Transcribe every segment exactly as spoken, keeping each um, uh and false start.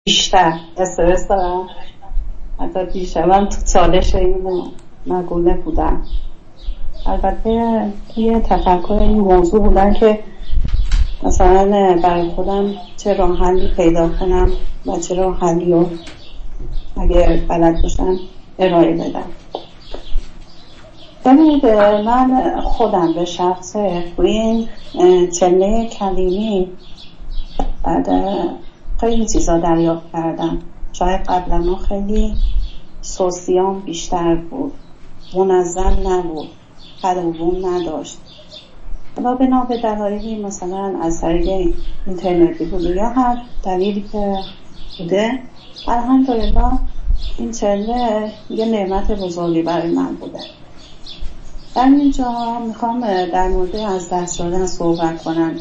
بیشتر استرس دارم. حتی دیشبم تو چالش این مقوله بودم. البته توی تفکر این موضوع بودن که مثلا برای خودم چه راه حلی پیدا کنم و چه راه حلی رو اگه بلد باشم ارائه بدم. ببینید، من خودم به شخصه توی این چله کلیمی بعد خیلی چیزا دریافت کردم. شاید قبلا خیلی سوسیام بیشتر بود، منظم نبود، تداوم نداشت. حالا بنا به دلایلی مثلا از طریق اینترنتی بود یا هر دلیلی که بوده، الحمدلله این چله یه نعمت بزرگی برای من بوده. در اینجا میخوام در مورد از دست دادن صحبت کنم.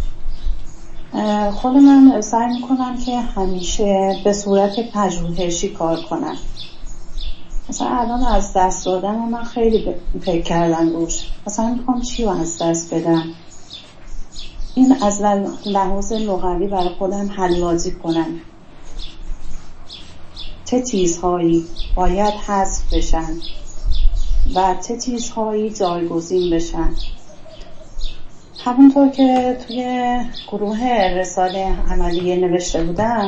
خود من سعی میکنم که همیشه به صورت پژوهشی کار کنم. مثلا الان از دست دادن من خیلی فکر کردم روش. مثلا میخوام چی رو از دست بدم، این از لحاظ لغوی برای خودم حل‌بازی کنم. چه چیزهایی باید حذف بشن و چه چیزهایی جایگزین بشن. همونطور که توی گروه رساله عملیه نوشته بودم،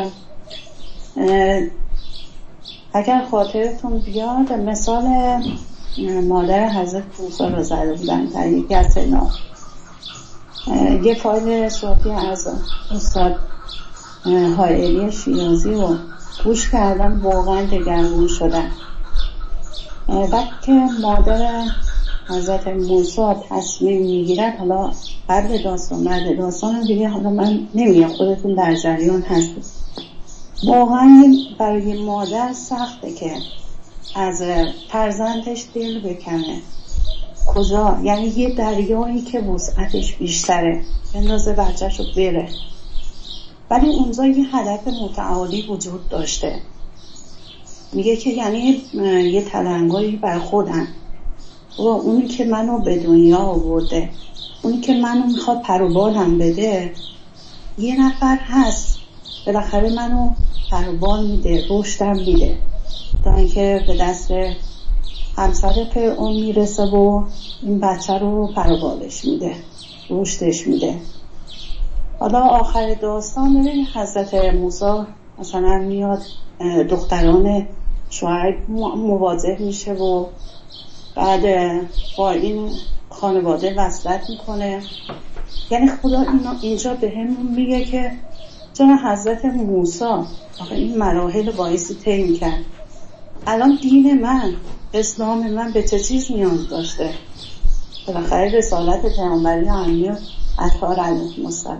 اگر خاطرتون بیاد مثال مادر حضرت موسی رو زده بودن در یکی از اینا. یه فایل صوتی از استاد حائلی شیرازی رو گوش کردم، واقعا دگرگون شدم. وقتی که مادر حضرت موسی تصمیم میگیرد، حالا قبل داستان بعد داستان دیگه حالا من نمیگم، خودتون در جریان هستید. واقعا برای مادر سخته که از فرزندش دل بکنه. کجا؟ یعنی یه دریایی که وسعتش بیشتره بندازه بچه‌شو بره، ولی اونجا یه هدف متعالی وجود داشته. میگه که یعنی یه تلنگایی بر خودم و اونی که منو به دنیا آورده، اونی که منو میخواد پر و بالم بده، یه نفر هست بالاخره منو پر و بال میده، رشدم میده، تا اینکه به دست همسر فرعون میرسه و این بچه رو پر و بالش میده، رشدش میده. حالا آخر داستان ببین حضرت موسی مثلا میاد دختران شعیب مواجه میشه و بعد با این خانواده وصلت میکنه. یعنی خدا اینجا به همون میگه که چون حضرت موسی آخه این مراحل باعثی طی میکرد، الان دین من، اسلام من به چه چیز نیاز داشته؟ بالاخره رسالت پیامبری امیه اطهار علیهم السلام.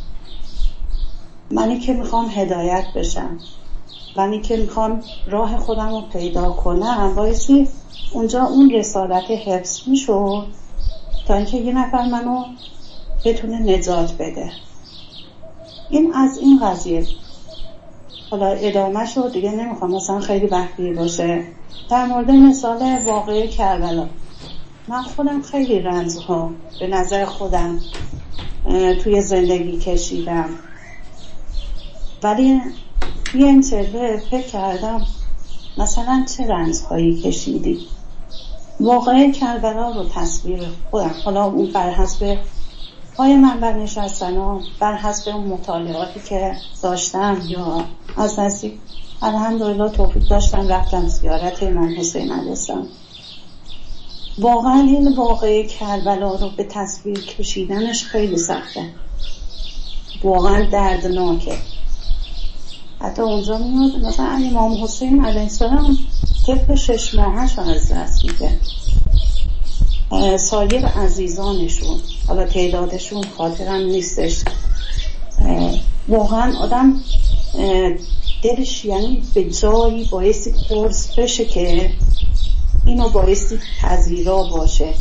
منی که میخوام هدایت بشم، منی که میخوام راه خودم رو پیدا کنم، بایستی اونجا اون رسالت حفظ میشد تا اینکه یه نفر منو بتونه نجات بده. این از این قضیه. حالا ادامه شد دیگه نمیخوام مثلا خیلی وقتی باشه. در مورد مثال واقعی کربلا، من خودم خیلی رنجها به نظر خودم توی زندگی کشیدم، ولی توی این چله فکر کردم مثلا چه رنجهایی کشیدی. واقعی کربلا رو تصویر خودم، حالا اون بر حسب پای من برنشستن و بر حسب اون مطالعاتی که داشتم یا از نزدیک الحمدلله توفیق داشتم رفتم زیارت امام حسین علیه السلام. واقعا این واقعی کربلا رو به تصویر کشیدنش خیلی سخته، واقعا دردناکه. حتی اونجا میاد مثلا امام حسین علیه السلام طفل شش ماهش رو از دست میده، سایر عزیزانشون حالا تعدادشون خاطرم نیستش. واقعا آدم دلش یعنی به جایی بایستی قرص بشه که اینو بایستی پذیرا باشه.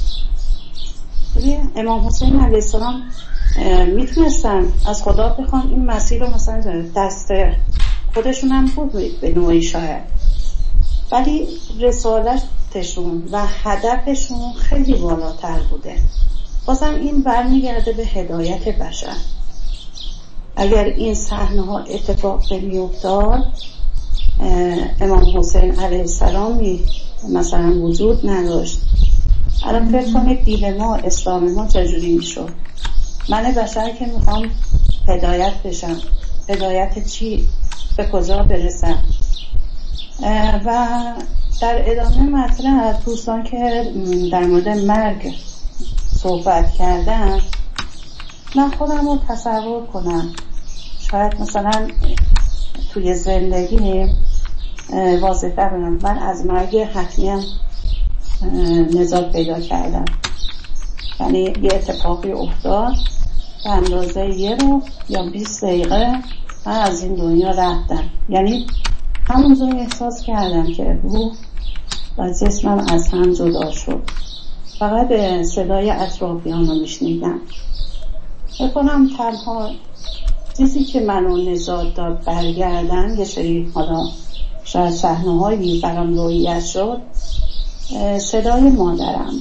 امام حسین علیه السلام میتونستن از خدا بخوان این مسیر رو مثلا دست خودشون هم بود به نوعی شاید، ولی رسالتشون و هدفشون خیلی بالاتر بوده. بازم این برمیگرده به هدایت بشر. اگر این صحنه ها اتفاق نمی افتاد امام حسین علیه السلام مثلا وجود نداشت. الان فکر کنید دین ما، اسلام ما چجوری میشد؟ من بشر که میخوام هدایت بشم، هدایت چی؟ به کجا برسم؟ و در ادامه مطلب دوستان که در مورد مرگ صحبت کردن، من خودم رو تصور کنم، شاید مثلا توی زندگی واضح ببینم من از مرگ حتمی هم نجات پیدا کردم. یعنی یه اتفاقی افتاد به اندازه یه رو یا بیست دقیقه من از این دنیا رفتم. یعنی همونجا احساس کردم که روح و جسمم از هم جدا شد، فقط به صدای اطرافیان رو میشنیدم. بکنم تنها چیزی که منو نجات داد برگردن، یه سری حالا شاید صحنه هایی برام رویت شد، صدای مادرم.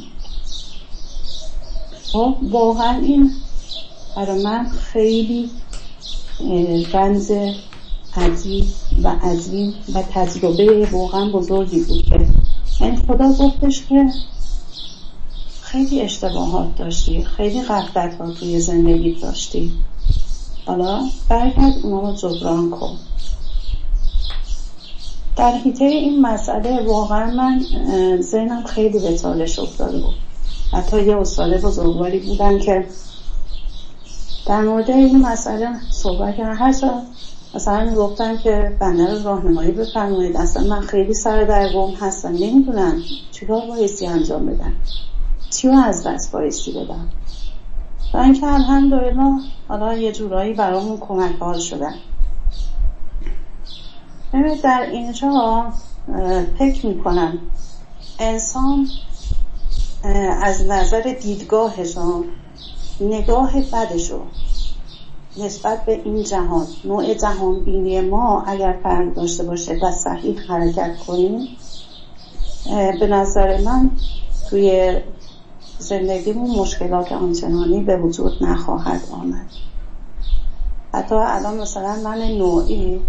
خب واقعا این برای من خیلی رمز عجیب و عظیم و تجربه واقعا بزرگی بود که این خدا گفتش که خیلی اشتباهات داشتی، خیلی غفلت ها توی زندگی داشتی، حالا برگرد اونا رو جبران کن. در حیطه این مسئله واقعا من ذهنم خیلی به چالش افتاده بود. حتی یه استاد بزرگواری بودن که در مورد این مسئله صحبت کردن، هر سال مثلا گفتن که بنده رو راهنمایی بفرمایید، اصلا من خیلی سر در گم هستم، نمیدونم چیکار بایستی انجام بدم، چی رو از دست بایستی بدم. و اینکه الحمدلله حالا یه جورایی برامون کمک حال شدن. ببینید در اینجا فکر میکنم انسان از نظر دیدگاهشون، نگاه بدشو نسبت به این جهان، نوع جهان بینی ما اگر فرق داشته باشه و صحیح حرکت کنیم، به نظر من توی زندگیمون مشکلات آنچنانی به وجود نخواهد آمد. حتی الان مثلا من نوعی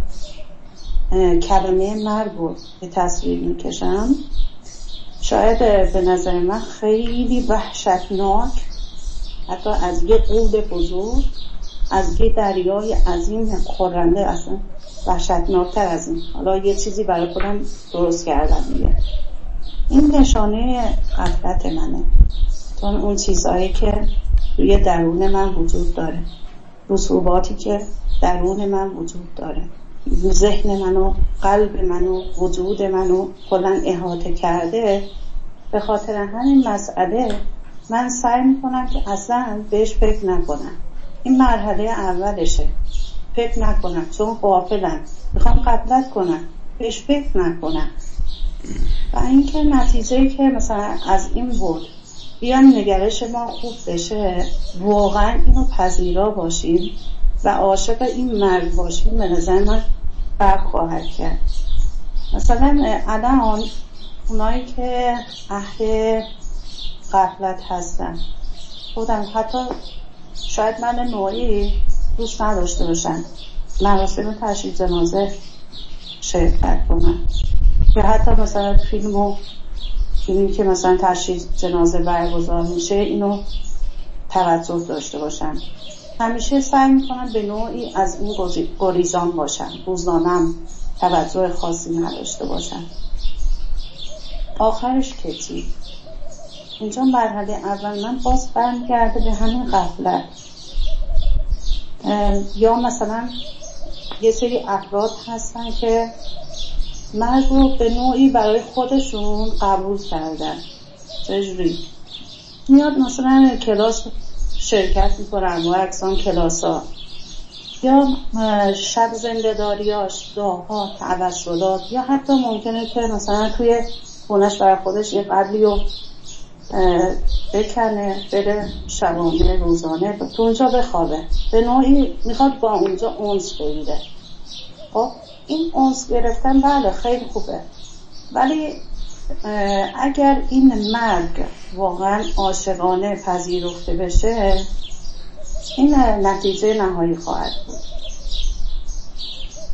کلمه مرگ رو به تصویر میکشم، شاید به نظر من خیلی وحشتناک، حتی از یه قود بزرگ، از یه دریای عظیم خورنده، اصلا وحشتناکتر از این. حالا یه چیزی برای خودم درست کردم میگه این نشانه غفلت منه، چون اون چیزهایی که روی درون من وجود داره، رسوباتی که درون من وجود داره، ذهن منو، قلب منو، وجود منو کلاً احاطه کرده، به خاطر همین مسئله من سعی میکنم که اصلا بهش فکر نکنم. این مرحله اولشه، فکر نکنم، چون غافلم، میخوام غفلت کنم، بهش فکر نکنم. و اینکه نتیجه‌ای که مثلا از این بود بیان نگرش ما خوب بشه، واقعا اینو پذیرا باشیم و عاشق این مرگ باشیم، به نظر من فرق خواهد کرد. مثلا الان اونایی که اهل غفلت هستن، خودم حتی شاید من نوعی دوست نداشته باشن مراسم تشییع جنازه شرکت کنن، که حتی مثلا فیلمو فیلمی که مثلا تشییع جنازه برگزار میشه اینو توجه داشته باشن. همیشه سعی میکنن به نوعی از این گریزان باشن، روزانم توجه خاصی نداشته باشن. آخرش که چی؟ اینجا مرحله اول من باز برمیگرده به همین غفلت. یا مثلا یه سری افراد هستن که مرگ رو به نوعی برای خودشون قبول کردن. چجوری؟ میاد مثلا کلاس شرکت میکنن و اکسان کلاس ها، یا شب زنده‌داریاش، دعاها، توسلات، یا حتی ممکنه که مثلا توی خونش برای خودش یه قبلی رو بکنه، بره شبانه روزانه تو اونجا بخوابه، به نوعی میخواد با اونجا انس بگیره. خب این انس گرفتن بله خیلی خوبه، ولی اگر این مرگ واقعا عاشقانه پذیرفته بشه، این نتیجه نهایی خواهد بود.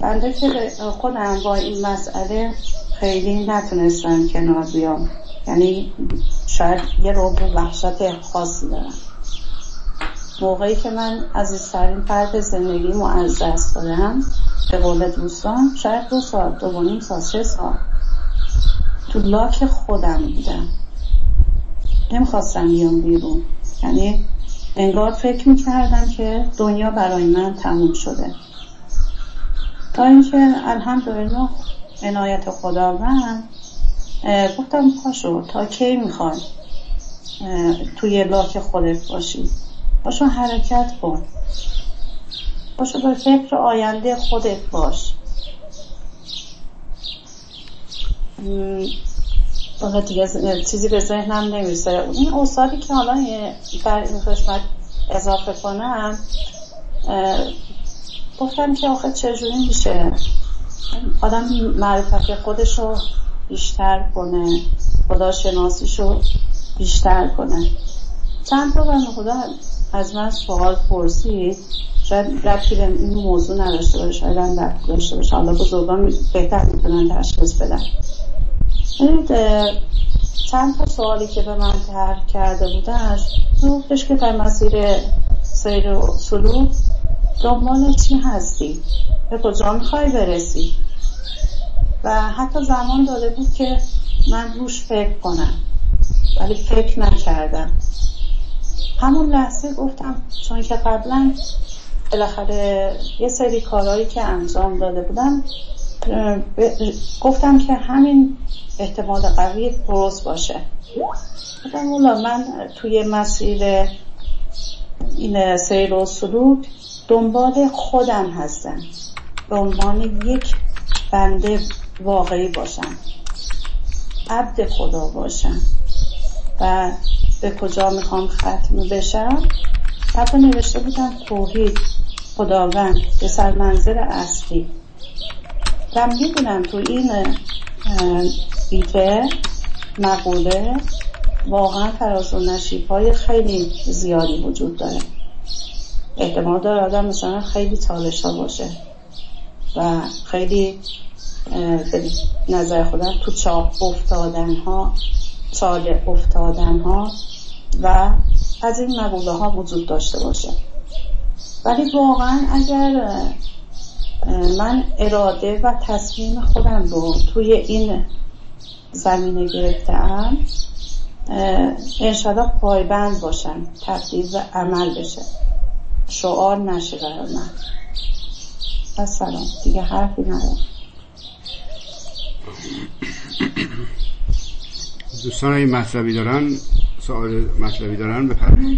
بنده که خودم با این مسئله خیلی نتونستم کنار بیام، یعنی شاید یه رعب و وحشت خاصی دارم. موقعی که من عزیزترین فرد زندگیمو از دست دادم، به قول دوستان شاید دو سال، دو و نیم سال، سه سال تو لاک خودم بودم، نمیخواستم بیام بیرون. یعنی انگار فکر میکردم که دنیا برای من تموم شده، تا اینکه الحمدلله عنایت خداوند گفتم پاشو، تا کی میخوای توی لاک خودت باشی؟ پاشو حرکت کن، پاشو به فکر آینده خودت باش. واقعا دیگه چیزی به ذهنم نمیرسه. این استادی که حالا در این قسمت اضافه کنم، گفتم که آخه چجوری میشه آدم معرفت خودشو بیشتر کنه، خدا شناسیشو بیشتر کنه. چند تا بنده خدا از من سوال پرسید، شاید ربطی به این موضوع نداشته باشه، شاید هم ربطی داشته باشه، حالا بزرگان بهتر میتونن تشخیص بدن. چند تا سوالی که به من طرح کرده بودن، گفتش که در مسیر سیر و سلوک دنبال چی هستی؟ به کجا میخوای برسی؟ و حتی زمان داده بود که من روش فکر کنم، ولی فکر نکردم. همون لحظه گفتم، چون که قبلا بالاخره یه سری کارهایی که انجام داده بودم، گفتم که همین احتمال قوی درست باشه. گفتم اولا من توی مسیر این سیر و سلوک دنبال خودم هستم، به عنوان یک بنده واقعی باشم، عبد خدا باشم و به کجا میخوام ختم بشم. حتی نوشته بودم توحید، خداوند، به سرمنزل اصلی. و میدونم تو این بیته مقوله واقعا فراز و نشیب های خیلی زیادی وجود داره. احتمال داره آدم مثلا خیلی چالش ها باشه و خیلی به نظر خودم تو چاه افتادن ها، چاله افتادن ها و از این مقوله ها وجود داشته باشه. ولی واقعا اگر من اراده و تصمیم خودم رو توی این زمینه گرفتم، انشاءالله پایبند باشم، تبدیل و عمل بشه، شعار نشه برای من. السلام، دیگه حرفی ندارم. دوستان این مطلبی دارن، سوال مطلبی دارن بپرمید.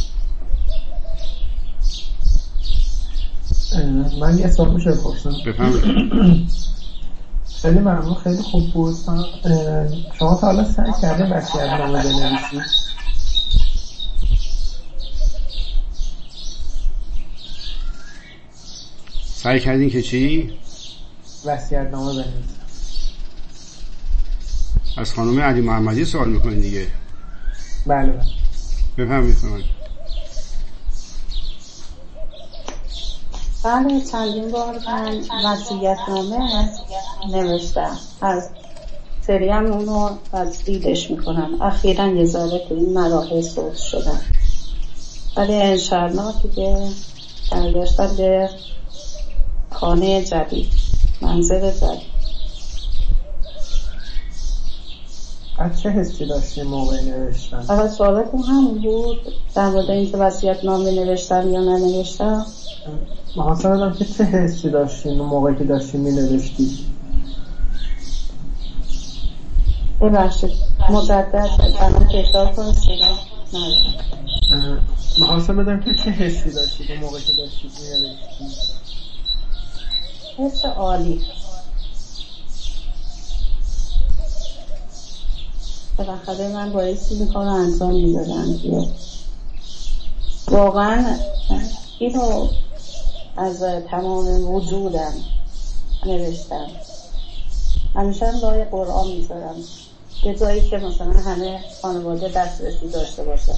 من یه سوال میشه بپرسم؟ بفرمایید. خیلی ممنون، خیلی خوب بود. شما تا حالا سعی کردین وصیت‌نامه بنویسید؟ سعی کردین که چی؟ وصیت‌نامه بنویسید. از خانم علی محمدی سوال میکنین دیگه؟ بله بله. بفرمایید خانم. بله، چندین بار من وصیت‌نامه نوشتم، از سری هم اونو تجدیدش میکنم. اخیراً یه ذره تو این مراحل صحبت شدم، ولی انشاءالله دیگه برگشتم به خانه جدید، منزل جدید. از چه حسی داشتی موقع نوشتن؟ اول سوالتون همون بود در مورد اینکه وصیت‌نامه نوشتم یا ننوشتم؟ محاسبه دارم که چه حسی داشتین اون موقعی که داشتین می نوشتید؟ ببخشید مجدد برام تکرار کنید، صدا ندارم. محاسبه دارم که چه حسی داشتید اون موقعی که داشتید می نوشتید؟ حس عالی. بالاخره من بایستی این کار رو انجام میدادم دیگه. واقعا اینو از تمام وجودم نوشتم. همیشه هم لای قرآن میذارم یه جایی که مثلا همه خانواده دسترسی داشته باشه.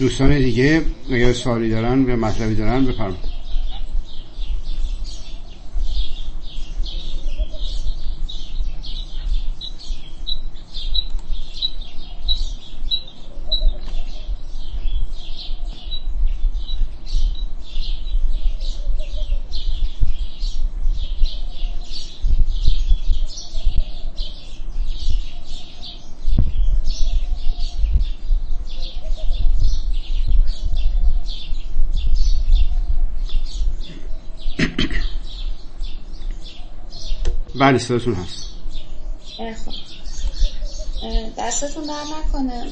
دوستان دیگه اگر سوالی دارن یا مطلبی دارن بفرمایید. بله صداتون هست. خب دستتون در نکنه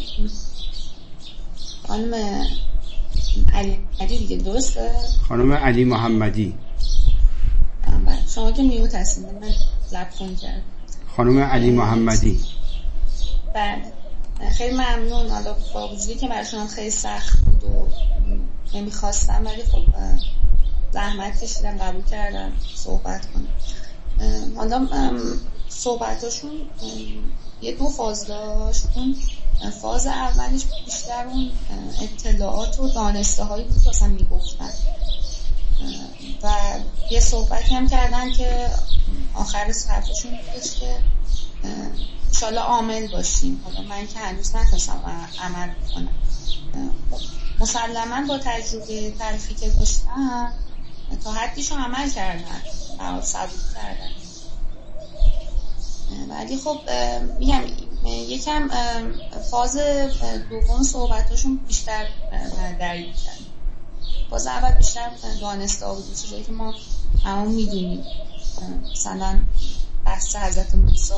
خانم علی علی دیگه درسته؟ خانم علی محمدی. بله شما که میوت هستید من لبخون کردم. خانم علی محمدی. بله خیلی ممنون. حالا با وجودی که برای شما خیلی سخت بود و نمیخواستم ولی خب زحمت کشیدم قبول کردم صحبت کنم. حالا صحبتاشون یه دو فاز داشت. اون فاز اولش بیشتر اون اطلاعات و دانسته هایی بود که اصلا میگفتن و یه صحبتی هم کردن که آخر حرفشون بودش که انشالله عامل باشیم. حالا من که هنوز نتونستم عمل کنم، مسلما با تجربه تاریخی که داشتم تا حدیشو عمل کردن و ثبوت کردن. ولی خب میگم یکم فاز دوم صحبتاشون بیشتر درگیر کردن. فاز اول بیشتر دانسته بود، چیزایی که ما همون میدونیم، مثلا بحث حضرت موسی،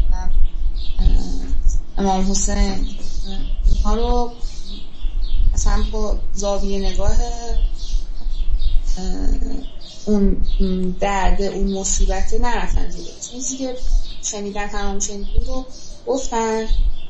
امام حسین، اینها رو مثلا با زاویه نگاه اون درد اون مصیبت نرفتن جلو. چیزی که شنیدن تمام شنیدن رو گفتن.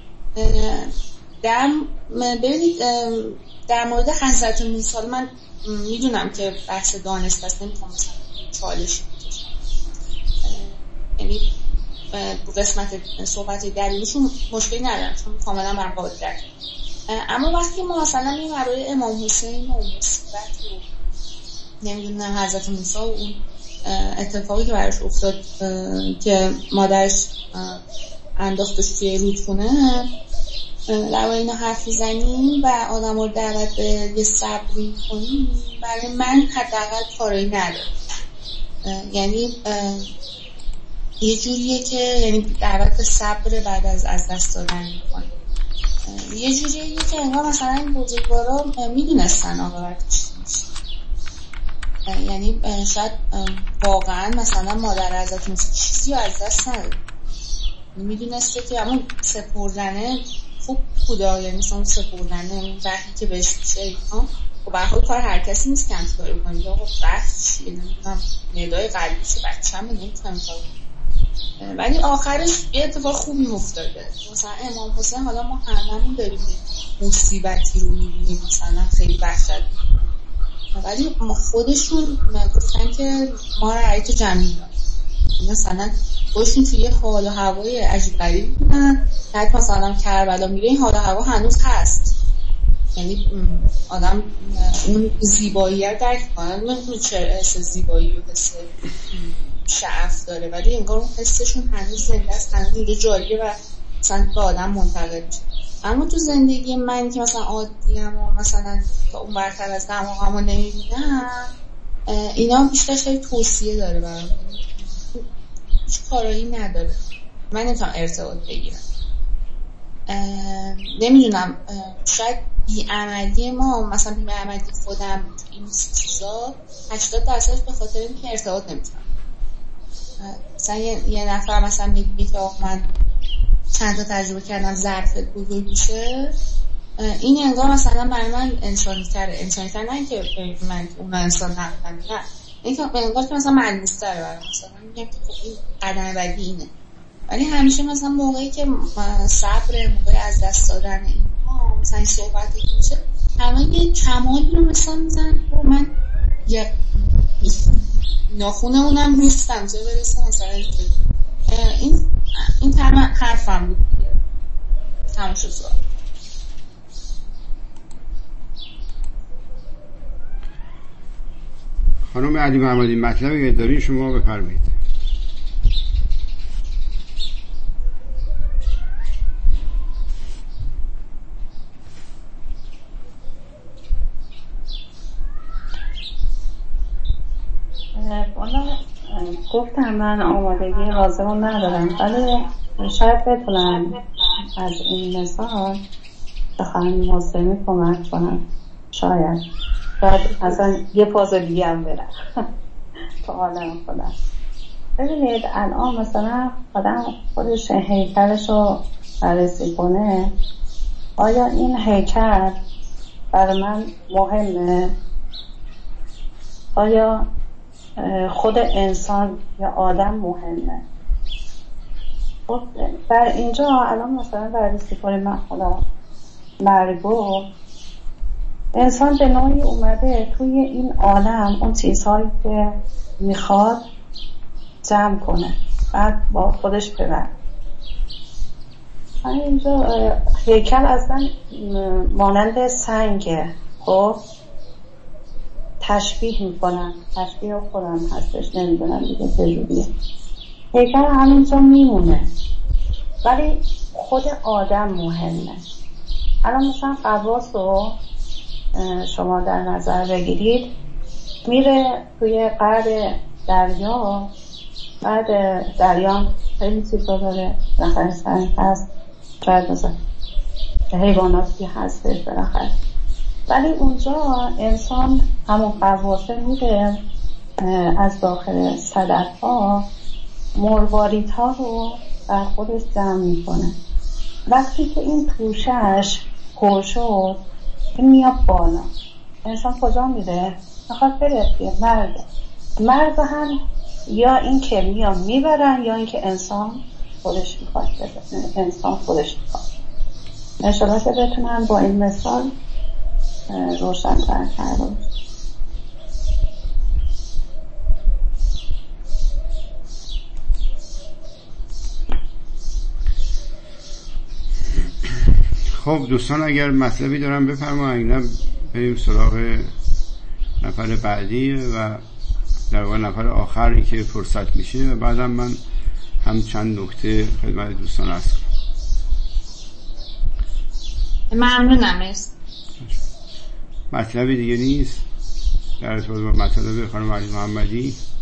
در ببینید در مورد حضرت موسی من میدونم که بحث دانست است، نمیخوام مثلا چالش بکشم، یعنی قسمت صحبت دلیلشون مشکلی ندارم چون کاملا من قابل درک. اما وقتی ما مثلا میگیم برای امام حسین و مصیبت رو نمیدونم حضرت موسی و اون اتفاقی که براش افتاد که مادرش انداختش توی رودخونه، در این حرف میزنیم و آدم رو دعوت به یه صبری کنیم، برای من حداقل کاری نداره. یعنی یه جوریه که یعنی دعوت به صبر بعد از از دست دادن میکنه. یه جوریه که انگار مثلا این بزرگوارا میدونستن عاقبتش میشه. یعنی شاید واقعا مثلا مادر حضرت موسی چیزی رو از دست نداره، میدونسته که همون سپردنه خوب بوده، یعنی مثلا سپردنه اون وقتی که بهش میشه خب برخواه کار هر کسی نیست که همچه کاری کنید. خب وقت چیه نمیدونم ندای قلبی چه بچه همه نمیتونم کار کنید، ولی آخرش یه اتفاق خوبی مفتاده. مثلا امام حسین حالا ما هممون داریم مصیبتی رو میبینیم مثلا خیلی وحشت، ولی ما خودشون گفتن که ما رأیت جمعی داریم، مثلا خودشون توی یه حال و هوای عجیب غریب بودن. که مثلا کربلا میره این حال و هوا هنوز هست، یعنی آدم اون زیبایی رو درک کنه. نمیدونه چرا حس زیبایی و حس شعف داره، ولی انگار اون حسشون هنوز زنده است، هنوز اینجا جاریه و مثلا به آدم منتقل میشه. اما تو زندگی من که مثلا عادیم و مثلا تا اون برتر از دماغمو نمیبینم، اینا بیشتر خیلی توصیه داره برام، هیچ کارایی نداره. من نمیتونم ارتباط بگیرم. نمیدونم شاید بی‌عملی ما، مثلا بی‌عملی خودم این چیزا هشتاد درصدش به خاطر اینکه ارتباط نمیتونم. مثلا یه, یه نفر مثلا میگه که آخ من چند تا تجربه کردم ظرفت بزرگ میشه، این انگار مثلا برای من انسانی تره. انسانی تره نه که من اونا انسان نبودن، نه این که انگار که مثلا ملموس تره برای مثلا میگم که خب این قدم بعدی اینه. ولی همیشه مثلا موقعی که صبر، موقعی از دست دادن اینها مثلا این صحبت میشه، همه یه کمالی رو مثلا میزن و من یه ناخونه اونم نیستم چه برسه مثلا این این تمام حرفم بود دیگه. تمام شد سوال. خانم علی محمدی مطلبی که دارین شما بفرمایید. والا گفتم من آمادگی لازم ندارم، ولی شاید بتونم از این مثال به خانم مسلمی کمک کنم. شاید شاید اصلا یه فاز دیگه هم برم تو عالم خودم. ببینید الان مثلا آدم خودش هیکلش رو بررسی کنه، آیا این هیکل برای من مهمه؟ آیا خود انسان یا آدم مهمه؟ در اینجا الان مثلا بررسی کنیم من خدا مرگو، انسان به نوعی اومده توی این عالم اون چیزهایی که میخواد جمع کنه، بعد با خودش ببر. اینجا هیکل اصلا مانند سنگه، خب تشبیه میکنن، تشبیه خودم هستش، نمیدونم دیگه چجوریه. هیکل همینجا میمونه، ولی خود آدم مهمه. الان مثلا قواس رو شما در نظر بگیرید، میره توی قعر دریا، بعد دریا خیلی چیزا داره، بالاخره سنگ هست، شاید مثلا حیواناتی هستش بالاخره، ولی اونجا انسان همون قواسه میره از داخل صدف ها مروارید ها رو بر خودش جمع میکنه. وقتی که این توشش پر شد این میاد بالا، انسان کجا میره؟ میخواد بره توی مرگ. مرگ هم یا این که میان میبرن یا این که انسان خودش میخواد بره، انسان خودش میخواد. انشاءالله که بتونم با این مثال روشن تر کردم. خب دوستان اگر مطلبی دارم بفرمایید، اگه بریم سراغ نفر بعدی و در واقع نفر آخری که فرصت میشه و بعدم من هم چند نکته خدمت دوستان عرض کنم. ممنونم. است مطلبی دیگه نیست در ارتباط با مطلب خانم علی محمدی؟